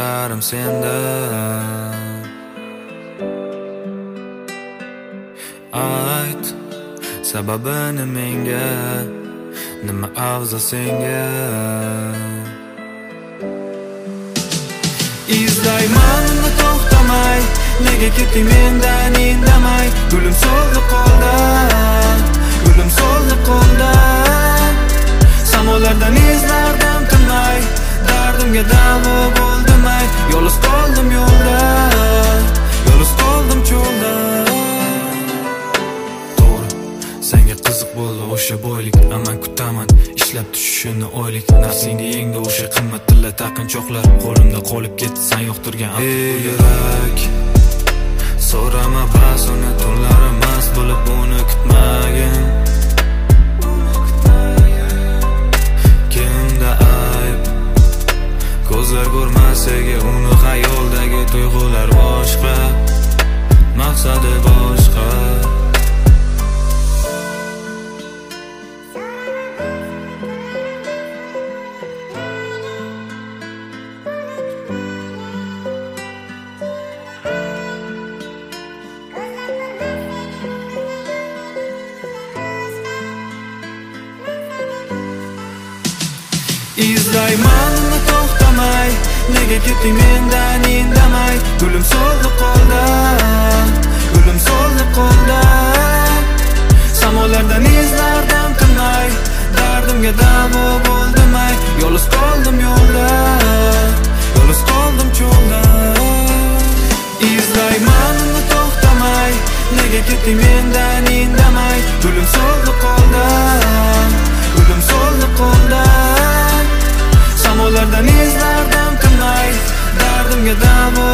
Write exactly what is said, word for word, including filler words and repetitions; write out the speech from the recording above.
ko'zlarim senda. Ayt sababini menga, nima afzal senga. Izlayman uni to'xtamay, nega ketding mendan indamay. Gulim so'ldi qo'lda, gulim so'ldi qo'lda. Samolardan izlardim tinmay, dardimga davo bo'ldimay. Yolg'iz qoldim yo'lda, yolg'iz qoldim cho'lda. Senga qiziq bo'ldi o'sha boylik, aman kutaman ishlab tushishini oylik. Nafsingga yengdi o'sha qimmat tilla taqinchoqlar, qo'limda qolib ketdi sen yoqtirgan. Ey yurak, so'rama bas uni, tunlari mast bo'lib uni kutmagin. Kimda ayb, ko'zlar ko'rmasaga uni xayoldagi tuyg'ular boshqa, maqsadi boshqa. Izlayman uni to'xtamay, nega ketding mendan indamay. Gulim so'ldi qo'lda, gulim so'ldi qo'lda. Samolardan izlardim tinmay, dardimga davo bo'ldimay. Yolg'iz qoldim yo'lda, yolg'iz qoldim cho'lda. Izlayman uni to'xtamay, nega ketding mendan indamay. Gulim so'ldi qo'lda, gulim so'ldi qo'lda. Samolardan izlardim tinmay, dardimga davo